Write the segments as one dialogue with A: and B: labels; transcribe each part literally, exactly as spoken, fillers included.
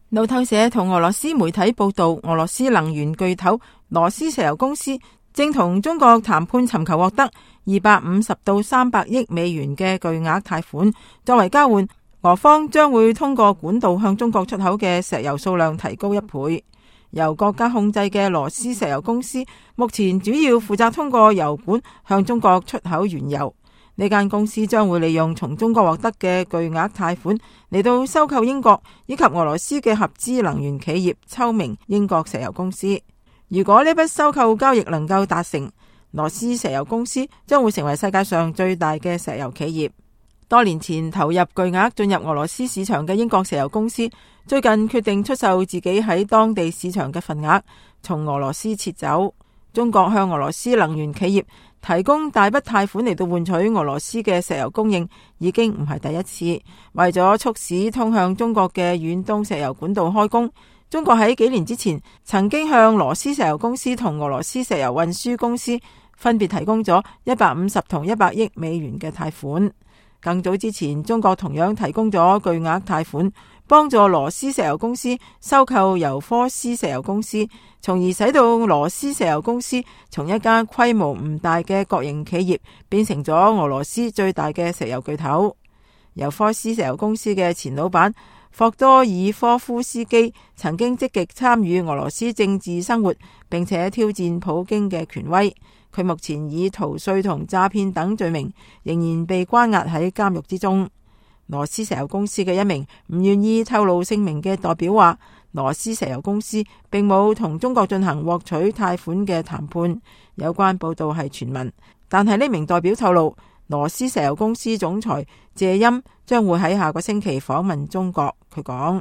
A: 路透社同俄羅斯媒體報道，俄羅斯能源巨頭羅斯石油公司正同中國談判，尋求獲得二百五十到三百億美元嘅巨額貸款，作為交換，俄方將會通過管道向中國出口嘅石油數量提高一倍。由國家控制嘅羅斯石油公司目前主要負責通過油管向中國出口原油。呢間公司將會利用從中國獲得嘅巨額貸款嚟到收購英國以及俄羅斯嘅合資能源企業秋明英國石油公司。如果呢筆收購交易能夠達成，羅斯石油公司將會成為世界上最大嘅石油企業。多年前投入巨額進入俄羅斯市場嘅英國石油公司，最近決定出售自己喺當地市場嘅份額，從俄羅斯撤走。中國向俄羅斯能源企業提供大筆貸款嚟到換取俄羅斯嘅石油供應，已經唔係第一次。為咗促使通向中國嘅遠東石油管道開工，中國喺幾年之前曾經向羅斯石油公司同俄羅斯石油運輸公司分別提供咗一百五十同一百億美元嘅貸款。更早之前，中國同樣提供咗巨額貸款，幫助羅斯石油公司收購由科斯石油公司，從而使到羅斯石油公司從一間規模唔大嘅國營企業變成咗俄羅斯最大嘅石油巨頭。由科斯石油公司嘅前老闆霍多爾科夫斯基曾經積極參與俄羅斯政治生活，並且挑戰普京嘅權威。佢目前以逃稅同詐騙等罪名，仍然被關押喺監獄之中。羅斯石油公司嘅一名唔願意透露姓名嘅代表話，羅斯石油公司並冇同中國進行獲取貸款嘅談判。有關報道係傳聞，但係呢名代表透露，羅斯石油公司總裁謝欽將會喺下個星期訪問中國。佢講：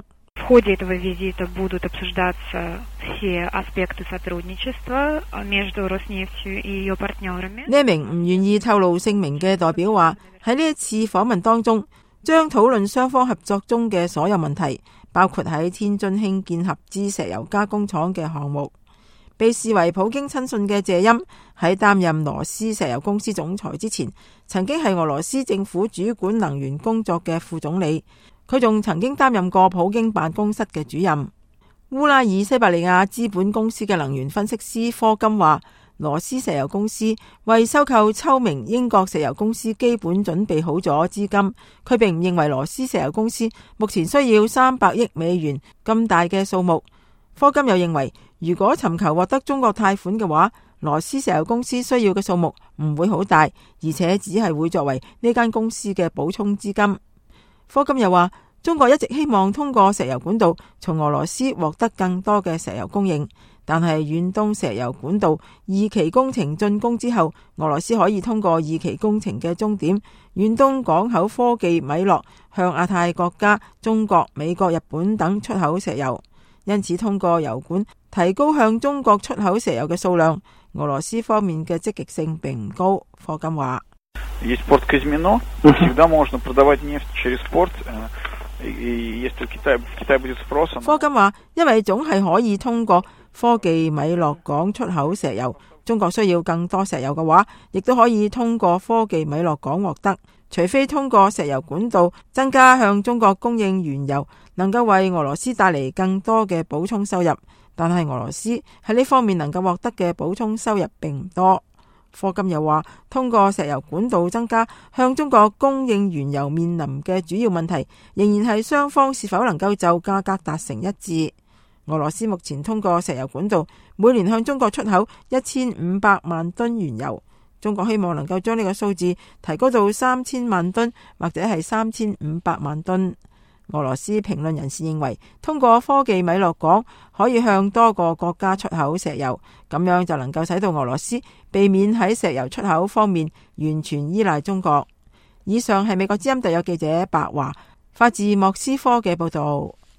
A: 呢名唔願意透露姓名嘅代表話，喺呢一次訪問當中，將討論雙方合作中嘅所有問題，包括喺天津興建合資石油加工廠嘅項目。被視為普京親信嘅謝欽喺擔任羅斯石油公司總裁之前，曾經係俄羅斯政府主管能源工作嘅副總理。佢仲曾經擔任過普京辦公室嘅主任。烏拉爾西伯利亞資本公司嘅能源分析師科金話，羅斯石油公司為收購秋明英國石油公司基本準備好咗資金。佢並唔認為羅斯石油公司目前需要三百億美元咁大嘅數目。科金又認為，如果尋求獲得中國貸款嘅話，羅斯石油公司需要嘅數目唔會好大，而且只係會作為呢間公司嘅補充資金。科金又話，中國一直希望通過石油管道從俄羅斯獲得更多嘅石油供應，但係遠東石油管道二期工程竣工之後，俄羅斯可以通過二期工程嘅終點遠東港口科技米諾向亞太國家中國、美國、日本等出口石油，因此通過油管提高向中國出口石油嘅數量，俄羅斯方面嘅積極性並唔高。科金話：
B: Есть порт Казино, всегда можно продавать нефть через порт. Если Китай Китай будет спросом。
A: 科金話，因為總係可以通過科技米諾港出口石油，中國需要更多石油嘅話，亦都可以通過科技米諾港獲得。除非通過石油管道增加向中國供應原油，能夠為俄羅斯帶嚟更多嘅補充收入，但係俄羅斯喺呢方面能夠獲得嘅補充收入並唔多。科金又話，通過石油管道增加向中國供應原油面臨嘅主要問題，仍然係雙方是否能夠就價格達成一致。俄羅斯目前通過石油管道每年向中國出口一千五百萬噸原油，中國希望能夠將呢個數字提高到三千萬噸或者係三千五百萬噸。俄羅斯評論人士認為，通過科技米諾港可以向多個國家出口石油，咁樣就能夠使到俄羅斯避免喺石油出口方面完全依賴中國。以上係美國之音特約記者白華發自莫斯科嘅報道。